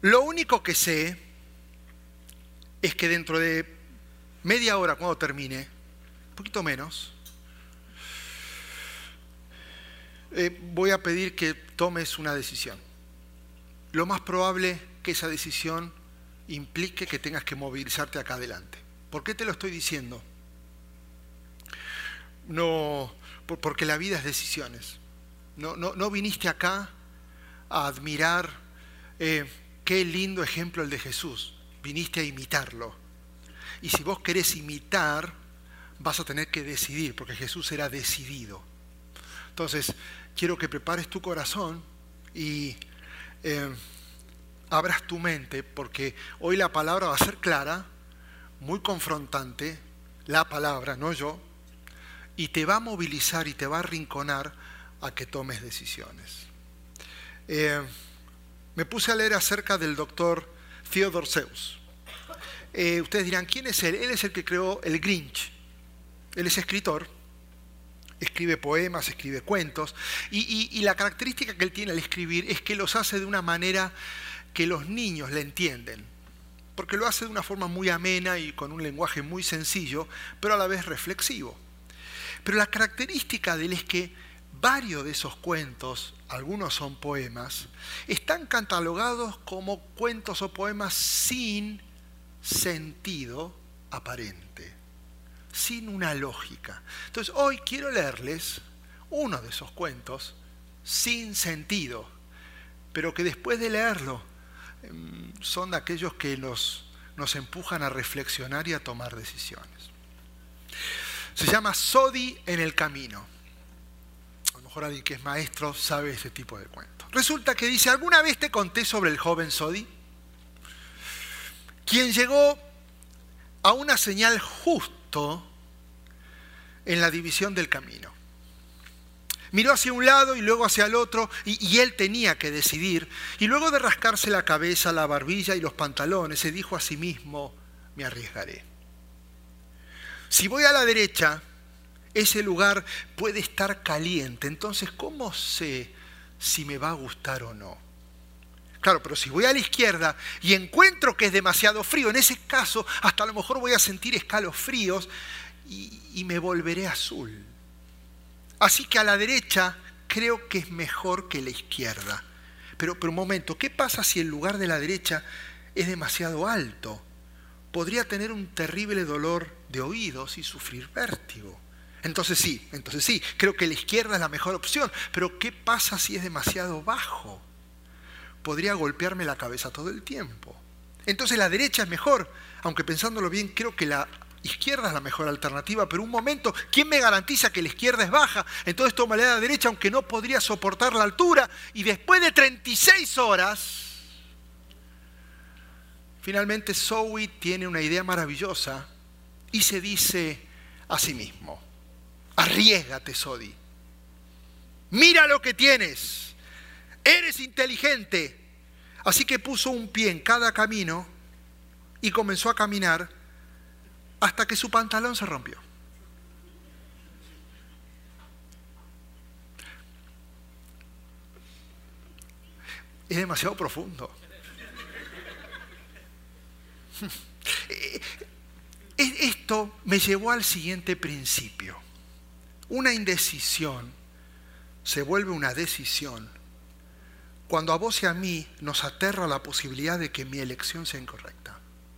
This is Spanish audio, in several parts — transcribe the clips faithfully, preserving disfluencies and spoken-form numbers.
Lo único que sé es que dentro de media hora, cuando termine, un poquito menos, eh, voy a pedir que tomes una decisión. Lo más probable que esa decisión implique que tengas que movilizarte acá adelante. ¿Por qué te lo estoy diciendo? No, porque la vida es decisiones. No, no, no viniste acá a admirar eh, qué lindo ejemplo el de Jesús. Viniste a imitarlo. Y si vos querés imitar, vas a tener que decidir, porque Jesús era decidido. Entonces, quiero que prepares tu corazón y eh, abras tu mente, porque hoy la palabra va a ser clara, muy confrontante, la palabra, no yo, y te va a movilizar y te va a arrinconar a que tomes decisiones. Eh, me puse a leer acerca del doctor Theodore Seuss. Eh, ustedes dirán, ¿quién es él? Él es el que creó el Grinch. Él es escritor, escribe poemas, escribe cuentos, y, y, y la característica que él tiene al escribir es que los hace de una manera que los niños le entienden, porque lo hace de una forma muy amena y con un lenguaje muy sencillo, pero a la vez reflexivo. Pero la característica de él es que varios de esos cuentos, algunos son poemas, están catalogados como cuentos o poemas sin sentido aparente, sin una lógica. Entonces hoy quiero leerles uno de esos cuentos sin sentido, pero que después de leerlo son de aquellos que nos, nos empujan a reflexionar y a tomar decisiones. Se llama Sodi en el camino. A lo mejor alguien que es maestro sabe ese tipo de cuentos. Resulta que dice, ¿alguna vez te conté sobre el joven Sodi? Quien llegó a una señal justo en la división del camino. Miró hacia un lado y luego hacia el otro, y, y él tenía que decidir. Y luego de rascarse la cabeza, la barbilla y los pantalones, se dijo a sí mismo, me arriesgaré. Si voy a la derecha, ese lugar puede estar caliente. Entonces, ¿cómo sé si me va a gustar o no? Claro, pero si voy a la izquierda y encuentro que es demasiado frío, en ese caso hasta a lo mejor voy a sentir escalofríos y, y me volveré azul. Así que a la derecha creo que es mejor que la izquierda. Pero, pero un momento, ¿qué pasa si el lugar de la derecha es demasiado alto? Podría tener un terrible dolor de oídos y sufrir vértigo. Entonces sí, entonces sí, creo que la izquierda es la mejor opción. Pero ¿qué pasa si es demasiado bajo? Podría golpearme la cabeza todo el tiempo. Entonces la derecha es mejor, aunque pensándolo bien creo que la izquierda es la mejor alternativa, pero un momento, ¿quién me garantiza que la izquierda es baja? Entonces tomaré la derecha aunque no podría soportar la altura, y después de treinta y seis horas, finalmente Zoe tiene una idea maravillosa y se dice a sí mismo, arriésgate, Sodi, mira lo que tienes. Eres inteligente. Así que puso un pie en cada camino y comenzó a caminar hasta que su pantalón se rompió. Es demasiado profundo. Esto me llevó al siguiente principio. Una indecisión se vuelve una decisión cuando a vos y a mí nos aterra la posibilidad de que mi elección sea incorrecta.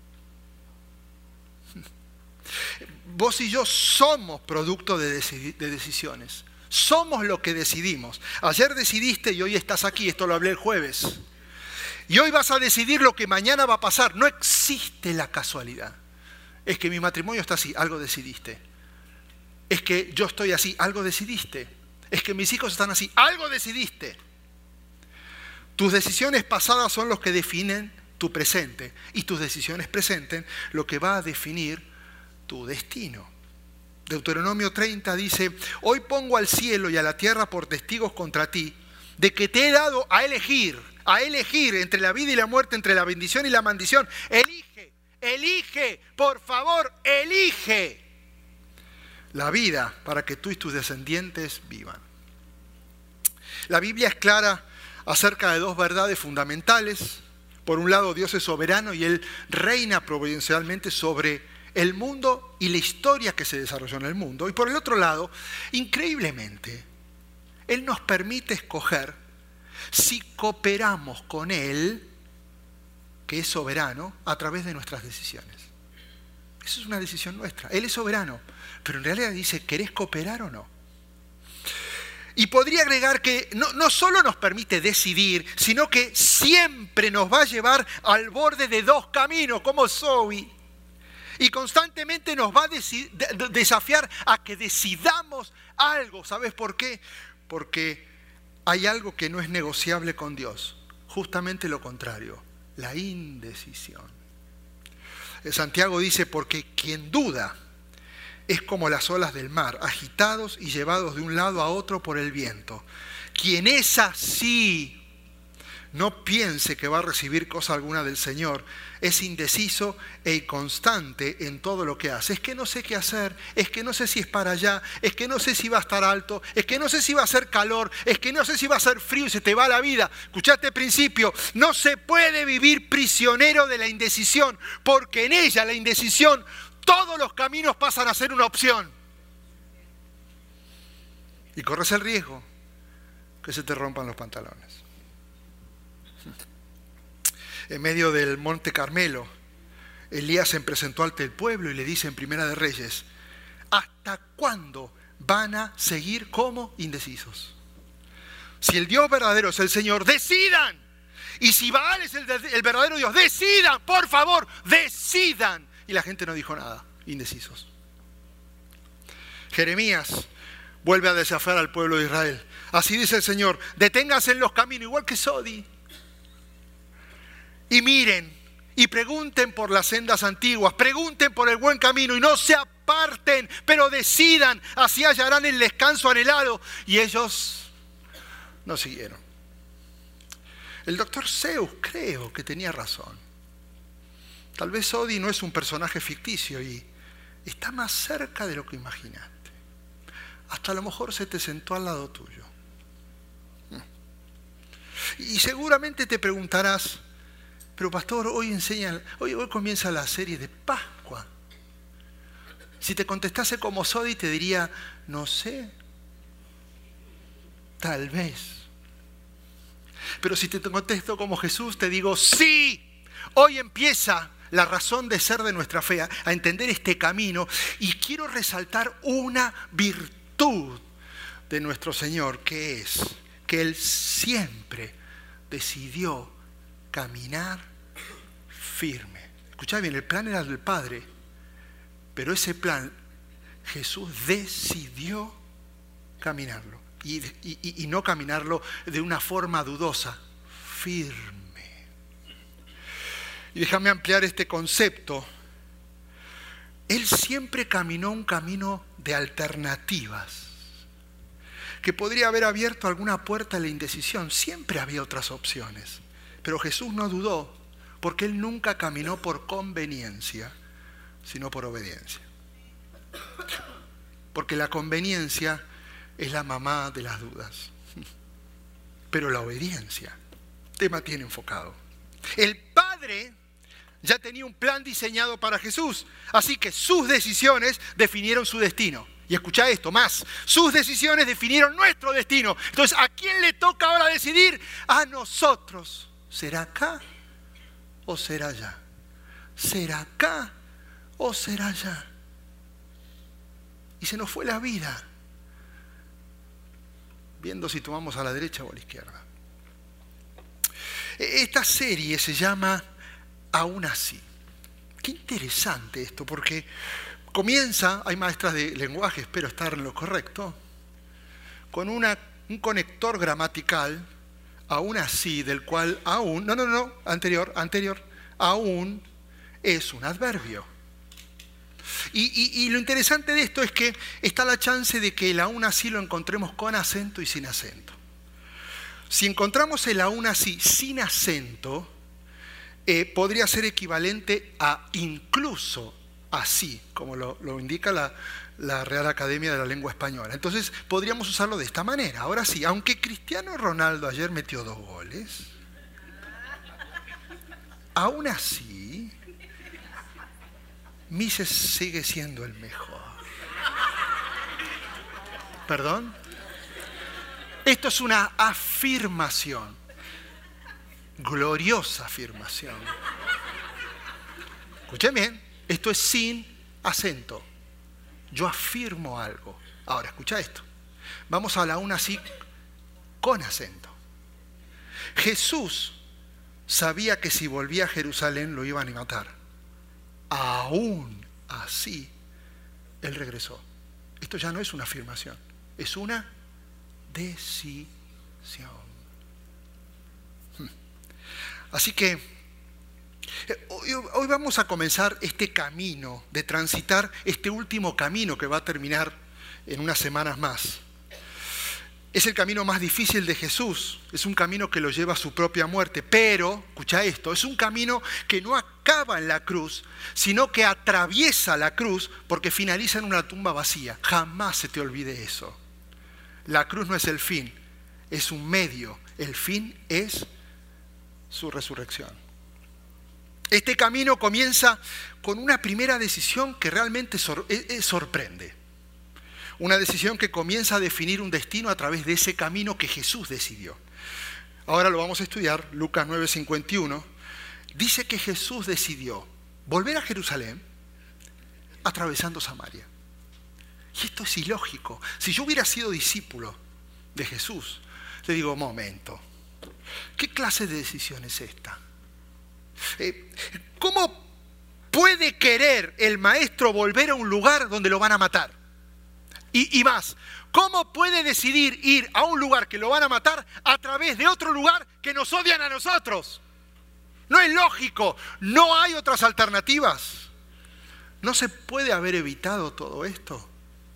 Vos y yo somos producto de, deci- de decisiones. Somos lo que decidimos. Ayer decidiste y hoy estás aquí. Esto lo hablé el jueves. Y hoy vas a decidir lo que mañana va a pasar. No existe la casualidad. Es que mi matrimonio está así, algo decidiste. Es que yo estoy así, algo decidiste. Es que mis hijos están así, algo decidiste. Tus decisiones pasadas son los que definen tu presente, y tus decisiones presentes lo que va a definir tu destino. Deuteronomio treinta dice, hoy pongo al cielo y a la tierra por testigos contra ti, de que te he dado a elegir, a elegir entre la vida y la muerte, entre la bendición y la maldición. Elige, elige, por favor, elige la vida para que tú y tus descendientes vivan. La Biblia es clara acerca de dos verdades fundamentales. Por un lado, Dios es soberano y Él reina providencialmente sobre el mundo y la historia que se desarrolló en el mundo. Y por el otro lado, increíblemente, Él nos permite escoger si cooperamos con Él, que es soberano, a través de nuestras decisiones. Eso es una decisión nuestra. Él es soberano, pero en realidad dice, ¿querés cooperar o no? Y podría agregar que no, no solo nos permite decidir, sino que siempre nos va a llevar al borde de dos caminos, como Zoe. Y constantemente nos va a desi- de- desafiar a que decidamos algo. ¿Sabes por qué? Porque hay algo que no es negociable con Dios. Justamente lo contrario, la indecisión. Santiago dice, porque quien duda es como las olas del mar, agitados y llevados de un lado a otro por el viento. Quien es así, no piense que va a recibir cosa alguna del Señor. Es indeciso e inconstante en todo lo que hace. Es que no sé qué hacer, es que no sé si es para allá, es que no sé si va a estar alto, es que no sé si va a hacer calor, es que no sé si va a hacer frío y se te va la vida. Escuchaste el principio, no se puede vivir prisionero de la indecisión, porque en ella, la indecisión, todos los caminos pasan a ser una opción. Y corres el riesgo que se te rompan los pantalones. En medio del Monte Carmelo, Elías se presentó ante el pueblo y le dice en Primera de Reyes, ¿hasta cuándo van a seguir como indecisos? Si el Dios verdadero es el Señor, decidan. Y si Baal es el, el verdadero Dios, decidan, por favor, decidan. Y la gente no dijo nada, indecisos. Jeremías vuelve a desafiar al pueblo de Israel. Así dice el Señor, deténganse en los caminos, igual que Sodi. Y miren, y pregunten por las sendas antiguas, pregunten por el buen camino y no se aparten, pero decidan, así hallarán el descanso anhelado. Y ellos no siguieron. El doctor Seuss creo que tenía razón. Tal vez Sodi no es un personaje ficticio y está más cerca de lo que imaginaste. Hasta a lo mejor se te sentó al lado tuyo. Y seguramente te preguntarás, pero pastor, hoy enseñan, hoy, hoy comienza la serie de Pascua. Si te contestase como Sodi te diría, no sé, tal vez. Pero si te contesto como Jesús te digo, sí, hoy empieza la razón de ser de nuestra fe, a entender este camino. Y quiero resaltar una virtud de nuestro Señor, que es que Él siempre decidió caminar firme. Escuchá bien, el plan era del Padre, pero ese plan Jesús decidió caminarlo. Y, y, y no caminarlo de una forma dudosa, firme. Y déjame ampliar este concepto. Él siempre caminó un camino de alternativas, que podría haber abierto alguna puerta a la indecisión. Siempre había otras opciones. Pero Jesús no dudó, porque Él nunca caminó por conveniencia, sino por obediencia. Porque la conveniencia es la mamá de las dudas. Pero la obediencia te mantiene enfocado. El Padre ya tenía un plan diseñado para Jesús, así que sus decisiones definieron su destino. Y escucha esto, más, sus decisiones definieron nuestro destino. Entonces, ¿a quién le toca ahora decidir? A nosotros. ¿Será acá o será allá? ¿Será acá o será allá? Y se nos fue la vida viendo si tomamos a la derecha o a la izquierda. Esta serie se llama Aún Así. Qué interesante esto, porque comienza, hay maestras de lenguaje, espero estar en lo correcto, con una, un conector gramatical, aún así, del cual aún, no, no, no, anterior, anterior, aún es un adverbio. Y, y, y lo interesante de esto es que está la chance de que el aún así lo encontremos con acento y sin acento. Si encontramos el aún así sin acento, eh, podría ser equivalente a incluso así, como lo, lo indica la, la Real Academia de la Lengua Española. Entonces podríamos usarlo de esta manera. Ahora sí, aunque Cristiano Ronaldo ayer metió dos goles, aún así, Mises sigue siendo el mejor. ¿Perdón? Esto es una afirmación, gloriosa afirmación. Escuchen bien, esto es sin acento. Yo afirmo algo. Ahora, escucha esto. Vamos a la una así con acento. Jesús sabía que si volvía a Jerusalén lo iban a matar. Aún así, Él regresó. Esto ya no es una afirmación, es una decisión. Así que hoy, hoy vamos a comenzar este camino de transitar este último camino que va a terminar en unas semanas más. Es el camino más difícil de Jesús, es un camino que lo lleva a su propia muerte, pero, escucha esto, es un camino que no acaba en la cruz, sino que atraviesa la cruz porque finaliza en una tumba vacía. Jamás se te olvide eso. La cruz no es el fin, es un medio, el fin es su resurrección. Este camino comienza con una primera decisión que realmente sor- eh, sorprende. Una decisión que comienza a definir un destino a través de ese camino que Jesús decidió. Ahora lo vamos a estudiar, Lucas nueve cincuenta y uno. Dice que Jesús decidió volver a Jerusalén atravesando Samaria. Y esto es ilógico. Si yo hubiera sido discípulo de Jesús, le digo, momento, ¿qué clase de decisión es esta? Eh, ¿Cómo puede querer el maestro volver a un lugar donde lo van a matar? Y, y más, ¿cómo puede decidir ir a un lugar que lo van a matar a través de otro lugar que nos odian a nosotros? No es lógico, no hay otras alternativas. ¿No se puede haber evitado todo esto?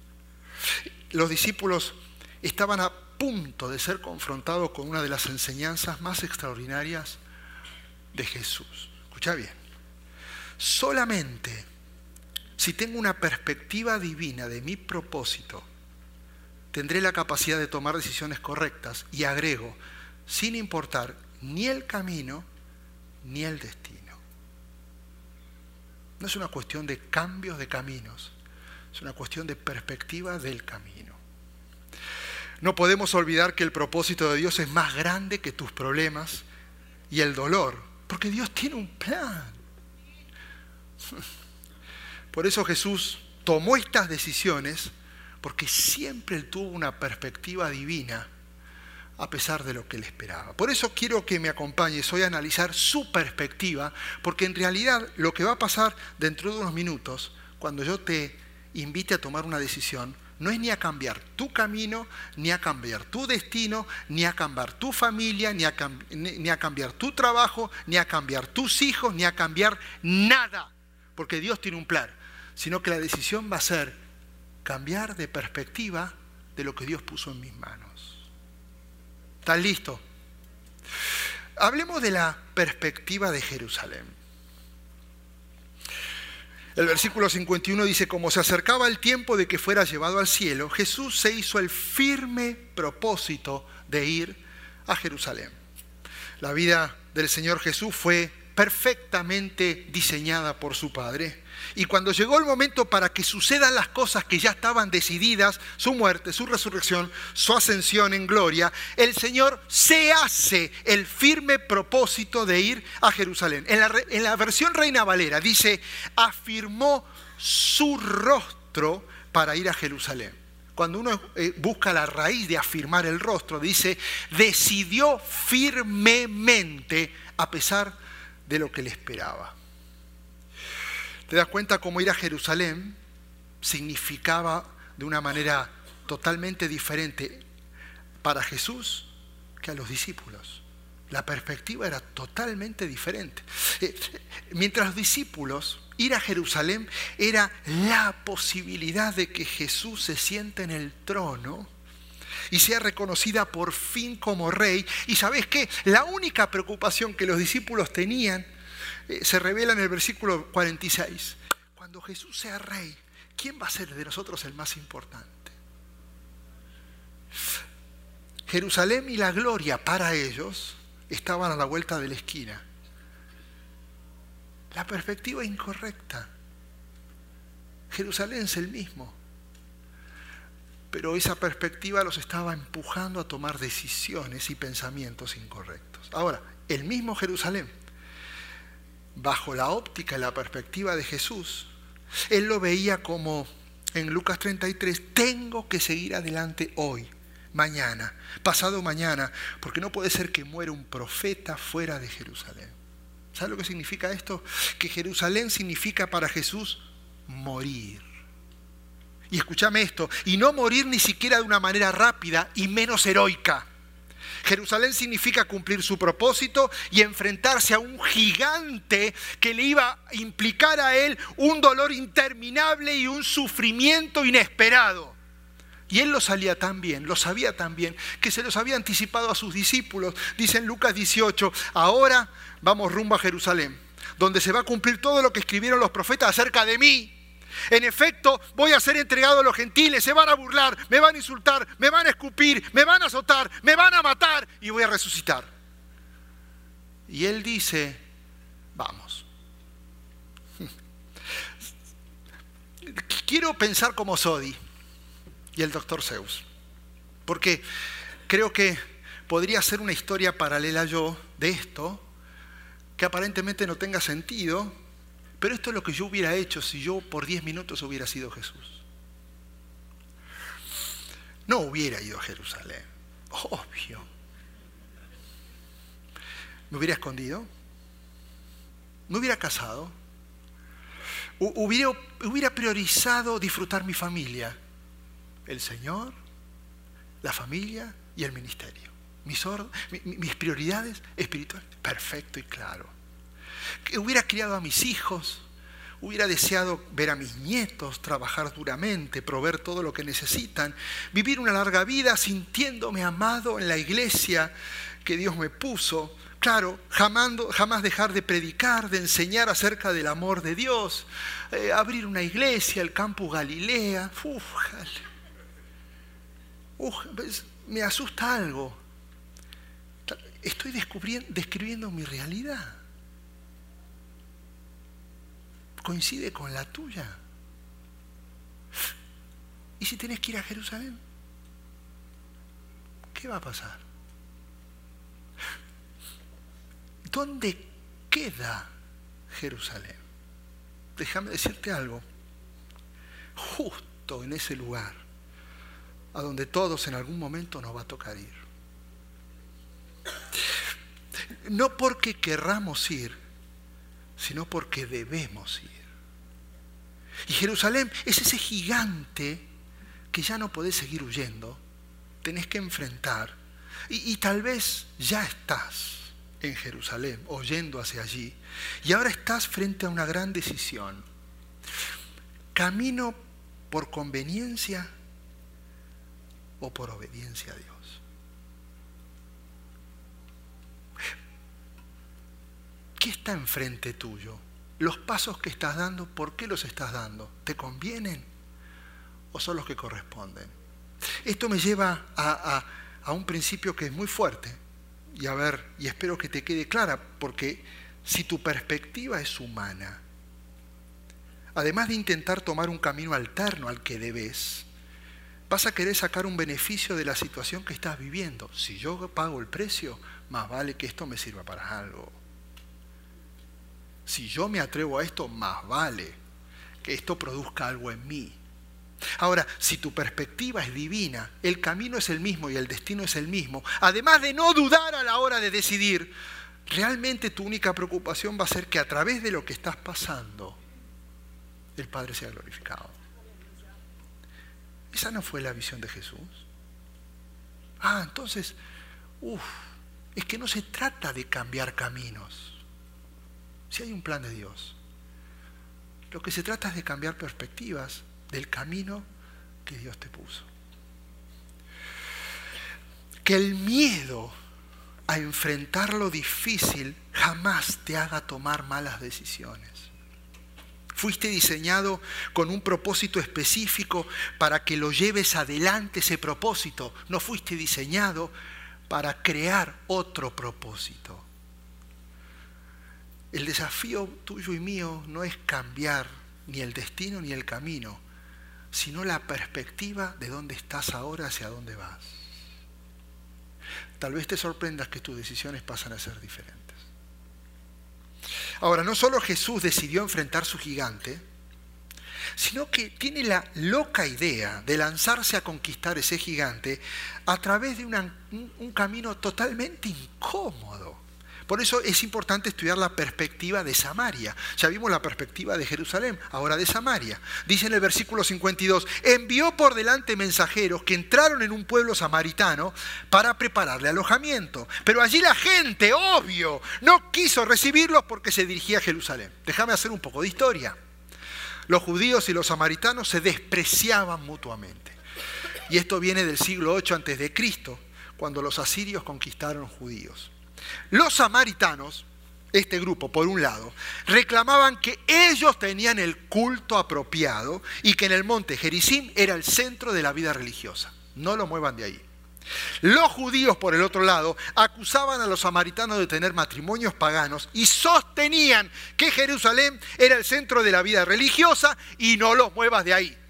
Los discípulos estaban a punto de ser confrontados con una de las enseñanzas más extraordinarias de Jesús. Escucha bien, solamente si tengo una perspectiva divina de mi propósito, tendré la capacidad de tomar decisiones correctas, y agrego, sin importar ni el camino ni el destino. No es una cuestión de cambios de caminos, es una cuestión de perspectiva del camino. No podemos olvidar que el propósito de Dios es más grande que tus problemas y el dolor, porque Dios tiene un plan. Por eso Jesús tomó estas decisiones, porque siempre Él tuvo una perspectiva divina a pesar de lo que Él esperaba. Por eso quiero que me acompañes hoy a analizar su perspectiva, porque en realidad lo que va a pasar dentro de unos minutos, cuando yo te invite a tomar una decisión, no es ni a cambiar tu camino, ni a cambiar tu destino, ni a cambiar tu familia, ni a, cam- ni a cambiar tu trabajo, ni a cambiar tus hijos, ni a cambiar nada, porque Dios tiene un plan. Sino que la decisión va a ser cambiar de perspectiva de lo que Dios puso en mis manos. ¿Están listos? Hablemos de la perspectiva de Jerusalén. El versículo cincuenta y uno dice, como se acercaba el tiempo de que fuera llevado al cielo, Jesús se hizo el firme propósito de ir a Jerusalén. La vida del Señor Jesús fue perfectamente diseñada por su Padre. Y cuando llegó el momento para que sucedan las cosas que ya estaban decididas, su muerte, su resurrección, su ascensión en gloria, el Señor se hace el firme propósito de ir a Jerusalén. En la, en la versión Reina Valera dice, afirmó su rostro para ir a Jerusalén. Cuando uno eh, busca la raíz de afirmar el rostro, dice, decidió firmemente a pesar de lo que le esperaba. ¿Te das cuenta cómo ir a Jerusalén significaba de una manera totalmente diferente para Jesús que a los discípulos? La perspectiva era totalmente diferente. Mientras los discípulos, ir a Jerusalén era la posibilidad de que Jesús se siente en el trono y sea reconocida por fin como rey. Y ¿sabés qué? La única preocupación que los discípulos tenían eh, se revela en el versículo cuarenta y seis. Cuando Jesús sea rey, ¿quién va a ser de nosotros el más importante? Jerusalén y la gloria para ellos estaban a la vuelta de la esquina. La perspectiva incorrecta. Jerusalén es el mismo. Pero esa perspectiva los estaba empujando a tomar decisiones y pensamientos incorrectos. Ahora, el mismo Jerusalén, bajo la óptica y la perspectiva de Jesús, él lo veía como en Lucas treinta y tres, tengo que seguir adelante hoy, mañana, pasado mañana, porque no puede ser que muera un profeta fuera de Jerusalén. ¿Sabes lo que significa esto? Que Jerusalén significa para Jesús morir. Y escúchame esto, y no morir ni siquiera de una manera rápida y menos heroica. Jerusalén significa cumplir su propósito y enfrentarse a un gigante que le iba a implicar a él un dolor interminable y un sufrimiento inesperado. Y él lo sabía tan bien, lo sabía tan bien, que se los había anticipado a sus discípulos. Dice en Lucas dieciocho, ahora vamos rumbo a Jerusalén, donde se va a cumplir todo lo que escribieron los profetas acerca de mí. En efecto, voy a ser entregado a los gentiles, se van a burlar, me van a insultar, me van a escupir, me van a azotar, me van a matar y voy a resucitar. Y él dice, vamos. Quiero pensar como Sodi y el doctor Seuss, porque creo que podría ser una historia paralela yo de esto, que aparentemente no tenga sentido, pero esto es lo que yo hubiera hecho si yo por diez minutos hubiera sido Jesús. No hubiera ido a Jerusalén, obvio. Me hubiera escondido, me hubiera casado, hubiera, hubiera priorizado disfrutar mi familia, el Señor, la familia y el ministerio. Mis, or, mis prioridades espirituales, perfecto y claro. Que hubiera criado a mis hijos, hubiera deseado ver a mis nietos, trabajar duramente, proveer todo lo que necesitan, vivir una larga vida sintiéndome amado en la iglesia que Dios me puso. Claro, jamás, jamás dejar de predicar, de enseñar acerca del amor de Dios, eh, abrir una iglesia, el Campus Galilea. Uf, uf, me asusta algo. Estoy describiendo mi realidad. Coincide con la tuya. ¿Y si tenés que ir a Jerusalén? ¿Qué va a pasar? ¿Dónde queda Jerusalén? Déjame decirte algo. Justo en ese lugar a donde todos en algún momento nos va a tocar ir. No porque querramos ir, sino porque debemos ir. Y Jerusalén es ese gigante que ya no podés seguir huyendo, tenés que enfrentar. Y, y tal vez ya estás en Jerusalén, o yendo hacia allí, y ahora estás frente a una gran decisión. ¿Camino por conveniencia o por obediencia a Dios? ¿Qué está enfrente tuyo? Los pasos que estás dando, ¿por qué los estás dando? ¿Te convienen o son los que corresponden? Esto me lleva a, a, a un principio que es muy fuerte. Y a ver, y espero que te quede clara, porque si tu perspectiva es humana, además de intentar tomar un camino alterno al que debes, vas a querer sacar un beneficio de la situación que estás viviendo. Si yo pago el precio, más vale que esto me sirva para algo. Si yo me atrevo a esto, más vale que esto produzca algo en mí. Ahora, si tu perspectiva es divina, el camino es el mismo y el destino es el mismo, además de no dudar a la hora de decidir, realmente tu única preocupación va a ser que a través de lo que estás pasando, el Padre sea glorificado. ¿Esa no fue la visión de Jesús? Ah, entonces, uff, es que no se trata de cambiar caminos. Si hay un plan de Dios, lo que se trata es de cambiar perspectivas del camino que Dios te puso. Que el miedo a enfrentar lo difícil jamás te haga tomar malas decisiones. Fuiste diseñado con un propósito específico para que lo lleves adelante ese propósito. No fuiste diseñado para crear otro propósito. el desafío tuyo y mío no es cambiar ni el destino ni el camino, sino la perspectiva de dónde estás ahora, hacia dónde vas. Tal vez te sorprendas que tus decisiones pasan a ser diferentes. Ahora, no solo Jesús decidió enfrentar su gigante, sino que tiene la loca idea de lanzarse a conquistar ese gigante a través de una, un, un camino totalmente incómodo. Por eso es importante estudiar la perspectiva de Samaria. Ya vimos la perspectiva de Jerusalén, ahora de Samaria. Dice en el versículo cincuenta y dos, envió por delante mensajeros que entraron en un pueblo samaritano para prepararle alojamiento. Pero allí la gente, obvio, no quiso recibirlos porque se dirigía a Jerusalén. Déjame hacer un poco de historia. Los judíos y los samaritanos se despreciaban mutuamente. Y esto viene del siglo ocho antes de Cristo, cuando los asirios conquistaron judíos. Los samaritanos, este grupo por un lado, reclamaban que ellos tenían el culto apropiado y que en el monte Gerizim era el centro de la vida religiosa. No lo muevan de ahí. Los judíos, por el otro lado, acusaban a los samaritanos de tener matrimonios paganos y sostenían que Jerusalén era el centro de la vida religiosa y no los muevas de ahí.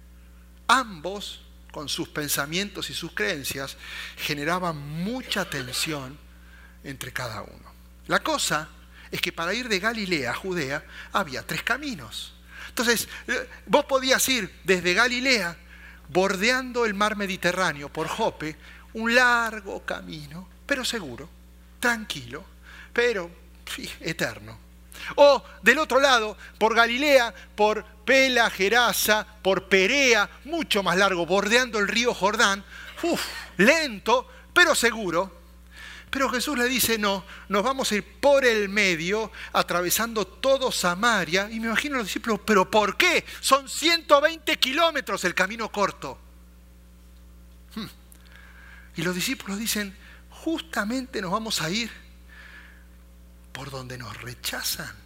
Ambos, con sus pensamientos y sus creencias, generaban mucha tensión entre cada uno. La cosa es que para ir de Galilea a Judea había tres caminos. Entonces, vos podías ir desde Galilea, bordeando el mar Mediterráneo por Jope, un largo camino, pero seguro, tranquilo, pero sí, eterno. O del otro lado, por Galilea, por Pela, Gerasa, por Perea, mucho más largo, bordeando el río Jordán, uf, lento, pero seguro. Pero Jesús le dice, no, nos vamos a ir por el medio, atravesando todo Samaria. Y me imagino a los discípulos, ¿pero por qué? Son ciento veinte kilómetros el camino corto. Hmm. Y los discípulos dicen, justamente nos vamos a ir por donde nos rechazan.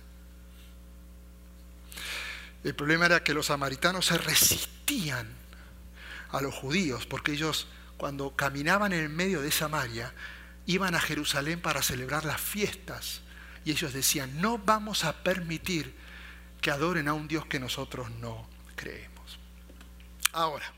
El problema era que los samaritanos se resistían a los judíos, porque ellos cuando caminaban en el medio de Samaria, iban a Jerusalén para celebrar las fiestas y ellos decían, no vamos a permitir que adoren a un Dios que nosotros no creemos. Ahora,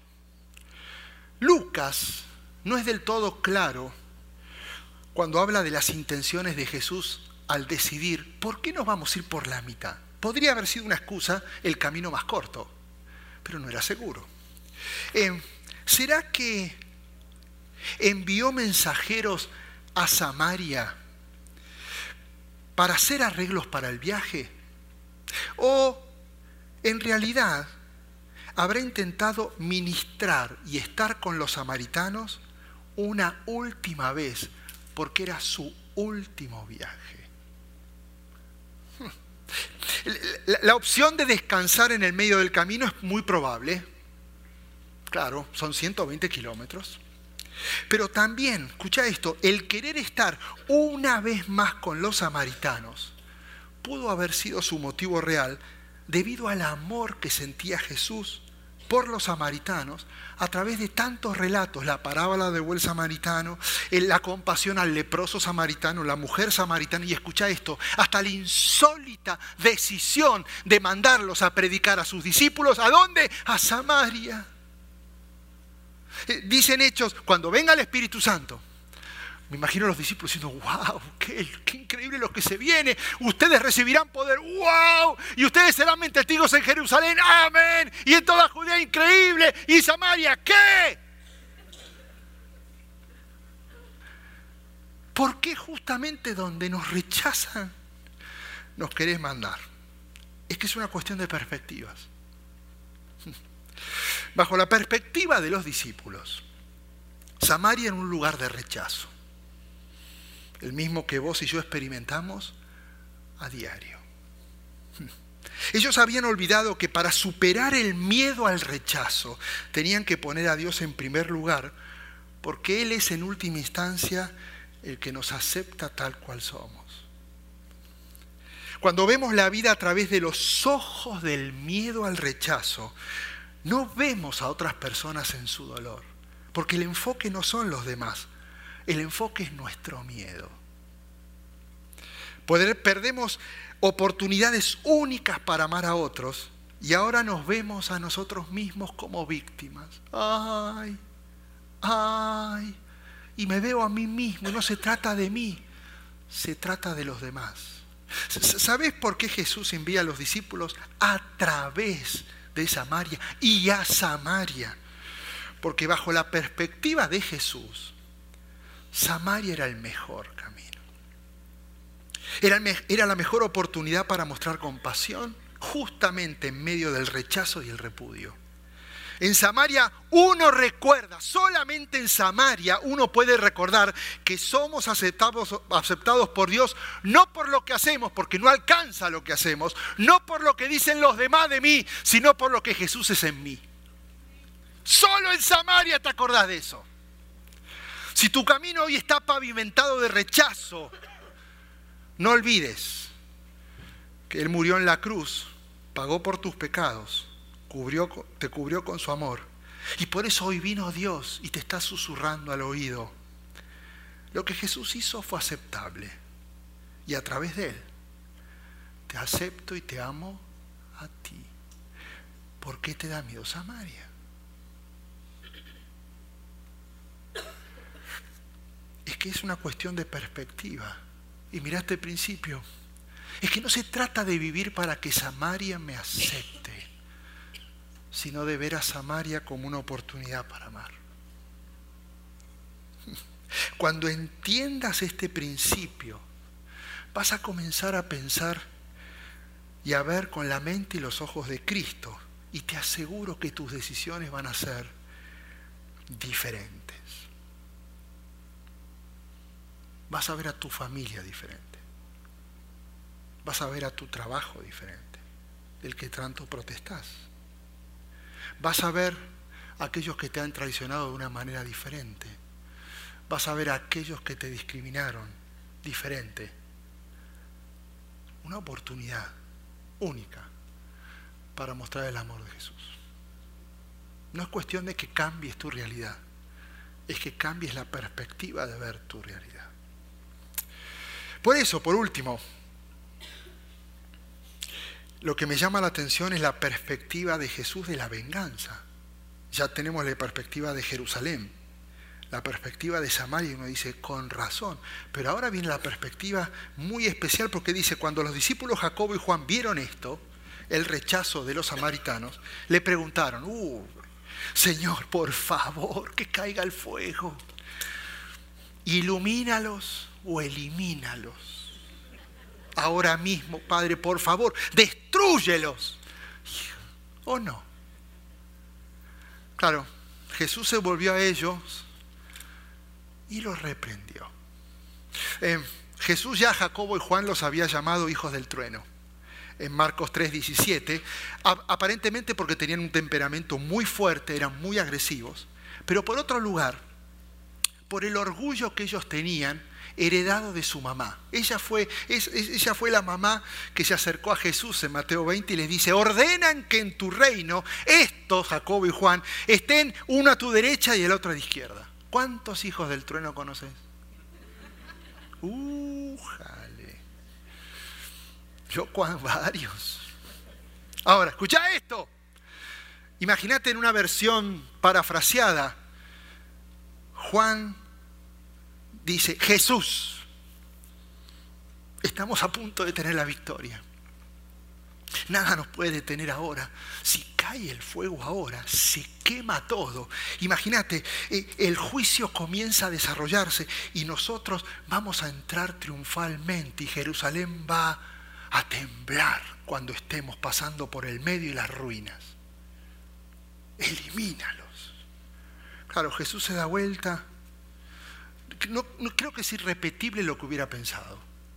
Lucas no es del todo claro cuando habla de las intenciones de Jesús al decidir por qué nos vamos a ir por la mitad. Podría haber sido una excusa el camino más corto, pero no era seguro. Eh, ¿Será que envió mensajeros a Samaria para hacer arreglos para el viaje? ¿O en realidad habrá intentado ministrar y estar con los samaritanos una última vez porque era su último viaje? La, la opción de descansar en el medio del camino es muy probable. Claro, son ciento veinte kilómetros. Pero también, escucha esto, el querer estar una vez más con los samaritanos pudo haber sido su motivo real debido al amor que sentía Jesús por los samaritanos a través de tantos relatos, la parábola del buen samaritano, la compasión al leproso samaritano, la mujer samaritana, y escucha esto, hasta la insólita decisión de mandarlos a predicar a sus discípulos, ¿a dónde? A Samaria. Dicen Hechos, cuando venga el Espíritu Santo, me imagino a los discípulos diciendo, wow, qué, qué increíble lo que se viene, ustedes recibirán poder, wow, y ustedes serán mis testigos en Jerusalén, amén, y en toda Judea, increíble, y Samaria, ¿qué? ¿Por qué justamente donde nos rechazan nos querés mandar? Es que es una cuestión de perspectivas. Bajo la perspectiva de los discípulos, Samaria era un lugar de rechazo, el mismo que vos y yo experimentamos a diario. Ellos habían olvidado que para superar el miedo al rechazo tenían que poner a Dios en primer lugar, porque Él es en última instancia el que nos acepta tal cual somos. Cuando vemos la vida a través de los ojos del miedo al rechazo, no vemos a otras personas en su dolor, porque el enfoque no son los demás, el enfoque es nuestro miedo. Poder, perdemos oportunidades únicas para amar a otros, y ahora nos vemos a nosotros mismos como víctimas. Ay, ay, y me veo a mí mismo, y no se trata de mí, se trata de los demás. ¿Sabés por qué Jesús envía a los discípulos a través de Samaria y a Samaria? Porque bajo la perspectiva de Jesús, Samaria era el mejor camino. Era, el me- era la mejor oportunidad para mostrar compasión, justamente en medio del rechazo y el repudio. En Samaria uno recuerda, solamente en Samaria uno puede recordar que somos aceptados, aceptados por Dios, no por lo que hacemos, porque no alcanza lo que hacemos, no por lo que dicen los demás de mí, sino por lo que Jesús es en mí. Solo en Samaria te acordás de eso. Si tu camino hoy está pavimentado de rechazo, no olvides que Él murió en la cruz, pagó por tus pecados, cubrió, te cubrió con su amor. Y por eso hoy vino Dios y te está susurrando al oído. Lo que Jesús hizo fue aceptable. Y a través de Él, te acepto y te amo a ti. ¿Por qué te da miedo Samaria? Es que es una cuestión de perspectiva. Y mirá este principio. Es que no se trata de vivir para que Samaria me acepte, sino de ver a Samaria como una oportunidad para amar. Cuando entiendas este principio, vas a comenzar a pensar y a ver con la mente y los ojos de Cristo, y te aseguro que tus decisiones van a ser diferentes. Vas a ver a tu familia diferente. Vas a ver a tu trabajo diferente, del que tanto protestás. Vas a ver a aquellos que te han traicionado de una manera diferente. Vas a ver a aquellos que te discriminaron diferente. Una oportunidad única para mostrar el amor de Jesús. No es cuestión de que cambies tu realidad, es que cambies la perspectiva de ver tu realidad. Por eso, por último, lo que me llama la atención es la perspectiva de Jesús de la venganza. Ya tenemos la perspectiva de Jerusalén, la perspectiva de Samaria, y uno dice, con razón. Pero ahora viene la perspectiva muy especial, porque dice, cuando los discípulos Jacobo y Juan vieron esto, el rechazo de los samaritanos, le preguntaron, uh, Señor, por favor, que caiga el fuego. Ilumínalos o elimínalos. Ahora mismo, Padre, por favor, destrúyelos. ¿O no? Claro, Jesús se volvió a ellos y los reprendió. Eh, Jesús ya a Jacobo y Juan los había llamado hijos del trueno. En Marcos tres diecisiete, aparentemente porque tenían un temperamento muy fuerte, eran muy agresivos. Pero por otro lugar, por el orgullo que ellos tenían, heredado de su mamá. Ella fue, es, ella fue la mamá que se acercó a Jesús en Mateo veinte y les dice, ordenan que en tu reino estos, Jacobo y Juan, estén uno a tu derecha y el otro a la izquierda. ¿Cuántos hijos del trueno conoces? Uh, jale. Yo varios. Ahora, escucha esto. Imagínate en una versión parafraseada. Juan dice, Jesús, estamos a punto de tener la victoria. Nada nos puede detener ahora. Si cae el fuego ahora, se quema todo. Imagínate, el juicio comienza a desarrollarse y nosotros vamos a entrar triunfalmente y Jerusalén va a temblar cuando estemos pasando por el medio y las ruinas. Elimínalos. Claro, Jesús se da vuelta. No, no creo que es irrepetible lo que hubiera pensado.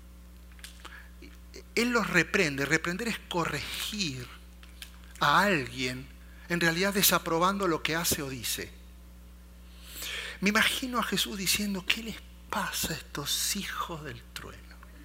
Él los reprende. Reprender es corregir a alguien, en realidad desaprobando lo que hace o dice. Me imagino a Jesús diciendo, ¿qué les pasa a estos hijos del trueno?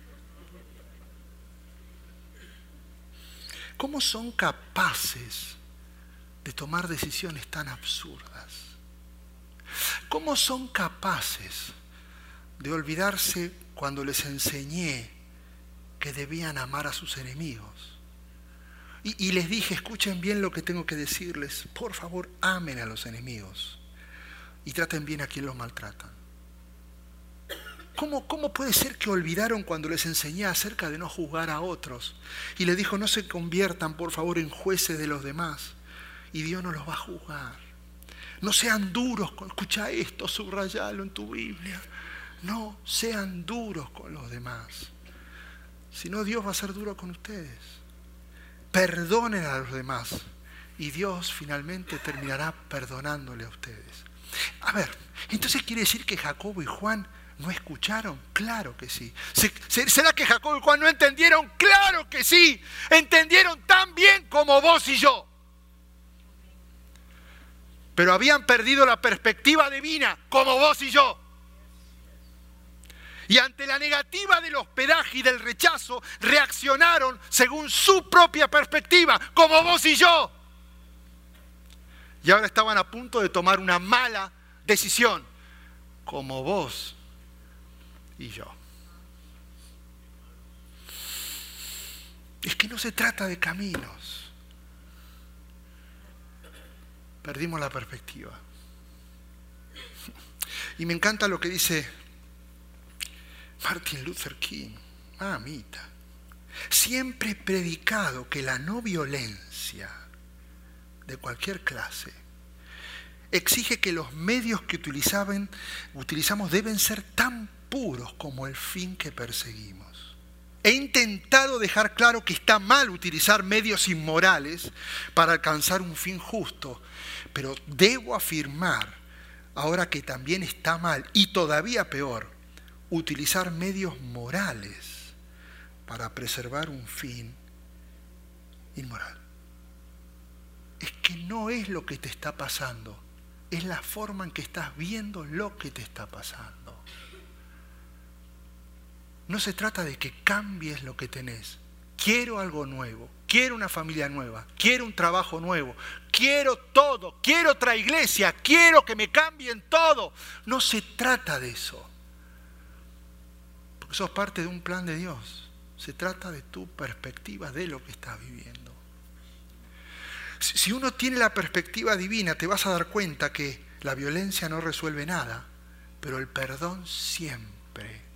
¿Cómo son capaces de tomar decisiones tan absurdas? ¿Cómo son capaces de olvidarse cuando les enseñé que debían amar a sus enemigos. Y, y les dije, escuchen bien lo que tengo que decirles. Por favor, amen a los enemigos y traten bien a quien los maltratan. ¿Cómo, ¿Cómo puede ser que olvidaron cuando les enseñé acerca de no juzgar a otros? Y les dijo, no se conviertan por favor en jueces de los demás. Y Dios no los va a juzgar. No sean duros, con, escucha esto, subrayalo en tu Biblia. No sean duros con los demás. Si no, Dios va a ser duro con ustedes. Perdonen a los demás. Y Dios finalmente terminará perdonándole a ustedes. A ver, entonces quiere decir que Jacobo y Juan ¿no escucharon? Claro que sí. ¿Será que Jacobo y Juan no entendieron? Claro que sí. Entendieron tan bien como vos y yo. Pero habían perdido la perspectiva divina como vos y yo. Y ante la negativa del hospedaje y del rechazo, reaccionaron según su propia perspectiva, como vos y yo. Y ahora estaban a punto de tomar una mala decisión, como vos y yo. Es que no se trata de caminos. Perdimos la perspectiva. Y me encanta lo que dice Martin Luther King. Mamita. Siempre he predicado que la no violencia de cualquier clase exige que los medios que utilizaban, utilizamos deben ser tan puros como el fin que perseguimos. He intentado dejar claro que está mal utilizar medios inmorales para alcanzar un fin justo, pero debo afirmar ahora que también está mal, y todavía peor, utilizar medios morales para preservar un fin inmoral. Es que no es lo que te está pasando, es la forma en que estás viendo lo que te está pasando. No se trata de que cambies lo que tenés. Quiero algo nuevo, quiero una familia nueva, quiero un trabajo nuevo, quiero todo, quiero otra iglesia, quiero que me cambien todo. No se trata de eso. Porque sos parte de un plan de Dios. Se trata de tu perspectiva de lo que estás viviendo. Si uno tiene la perspectiva divina, te vas a dar cuenta que la violencia no resuelve nada, pero el perdón siempre.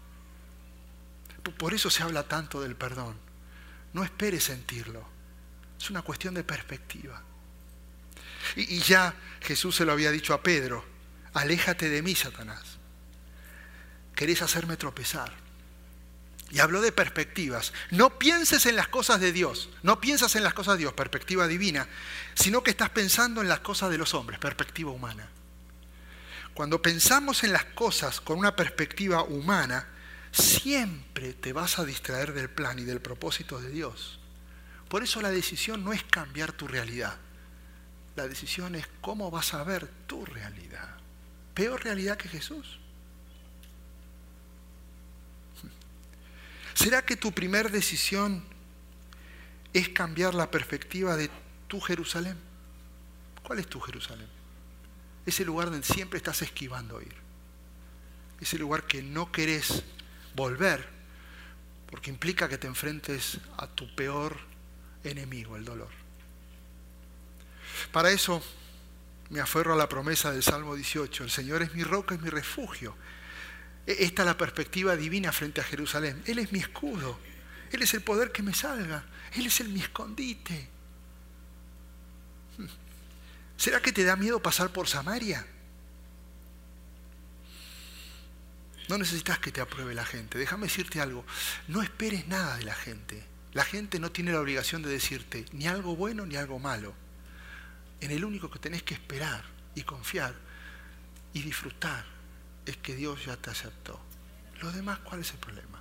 Por eso se habla tanto del perdón. No esperes sentirlo. Es una cuestión de perspectiva. Y, y ya Jesús se lo había dicho a Pedro: aléjate de mí, Satanás. Querés hacerme tropezar. Y habló de perspectivas. No pienses en las cosas de Dios. No piensas en las cosas de Dios, perspectiva divina, sino que estás pensando en las cosas de los hombres, perspectiva humana. Cuando pensamos en las cosas con una perspectiva humana, siempre te vas a distraer del plan y del propósito de Dios. Por eso la decisión no es cambiar tu realidad. La decisión es cómo vas a ver tu realidad. ¿Peor realidad que Jesús? ¿Será que tu primer decisión es cambiar la perspectiva de tu Jerusalén? ¿Cuál es tu Jerusalén? Ese lugar donde siempre estás esquivando ir. Ese lugar que no querés volver, porque implica que te enfrentes a tu peor enemigo, el dolor. Para eso me aferro a la promesa del Salmo dieciocho: el Señor es mi roca y mi refugio. Esta es la perspectiva divina frente a Jerusalén. Él es mi escudo, Él es el poder que me salga, Él es el mi escondite. ¿Será que te da miedo pasar por Samaria? No necesitas que te apruebe la gente. Déjame decirte algo. No esperes nada de la gente. La gente no tiene la obligación de decirte ni algo bueno ni algo malo. En el único que tenés que esperar y confiar y disfrutar es que Dios ya te aceptó. Lo demás, ¿cuál es el problema?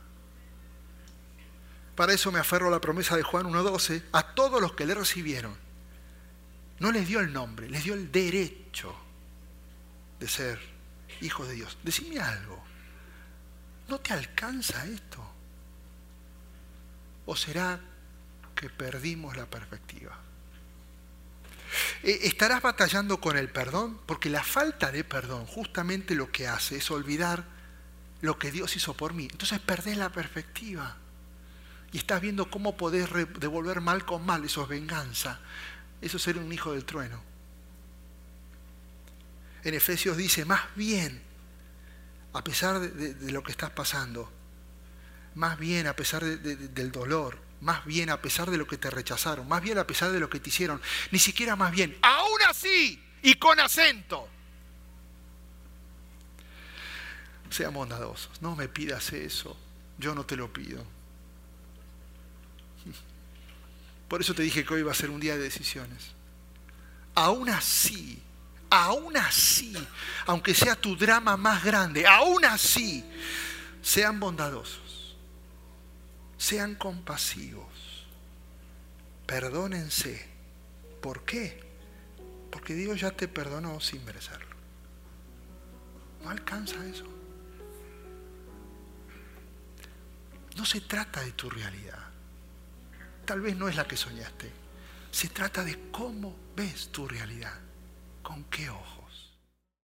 Para eso me aferro a la promesa de Juan uno doce. A todos los que le recibieron, no les dio el nombre, les dio el derecho de ser hijos de Dios. Decime algo. ¿No te alcanza esto? ¿O será que perdimos la perspectiva? ¿Estarás batallando con el perdón? Porque la falta de perdón justamente lo que hace es olvidar lo que Dios hizo por mí. Entonces perdés la perspectiva. y estás viendo cómo podés devolver mal con mal. Eso es venganza. Eso es ser un hijo del trueno. En Efesios dice, más bien, a pesar de, de, de lo que estás pasando, más bien a pesar de, de, del dolor, más bien a pesar de lo que te rechazaron, más bien a pesar de lo que te hicieron, ni siquiera más bien, aún así, y con acento. Sean bondadosos, no me pidas eso, yo no te lo pido. Por eso te dije que hoy va a ser un día de decisiones. Aún así, aún así, aunque sea tu drama más grande, aún así, sean bondadosos, sean compasivos, perdónense. ¿Por qué? Porque Dios ya te perdonó sin merecerlo. No alcanza eso. No se trata de tu realidad. Tal vez no es la que soñaste. Se trata de cómo ves tu realidad. ¿Con qué ojos?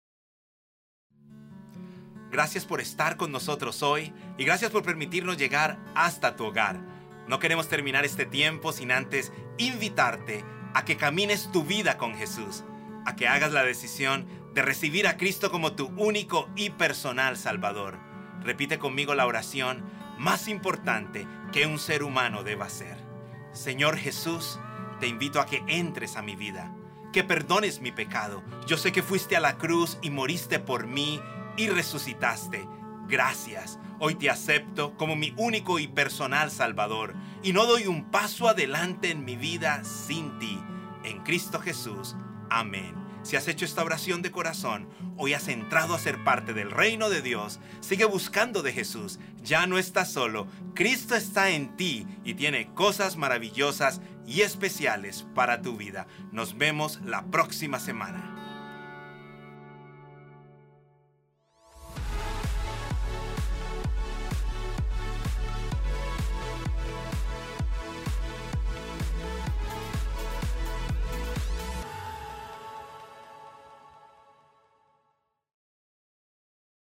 Gracias por estar con nosotros hoy y gracias por permitirnos llegar hasta tu hogar. No queremos terminar este tiempo sin antes invitarte a que camines tu vida con Jesús, a que hagas la decisión de recibir a Cristo como tu único y personal Salvador. Repite conmigo la oración más importante que un ser humano deba hacer. Señor Jesús, te invito a que entres a mi vida, que perdones mi pecado. Yo sé que fuiste a la cruz y moriste por mí y resucitaste. Gracias. Hoy te acepto como mi único y personal Salvador y no doy un paso adelante en mi vida sin ti. En Cristo Jesús. Amén. Si has hecho esta oración de corazón, hoy has entrado a ser parte del reino de Dios. Sigue buscando de Jesús. Ya no estás solo. Cristo está en ti y tiene cosas maravillosas y especiales para tu vida. Nos vemos la próxima semana.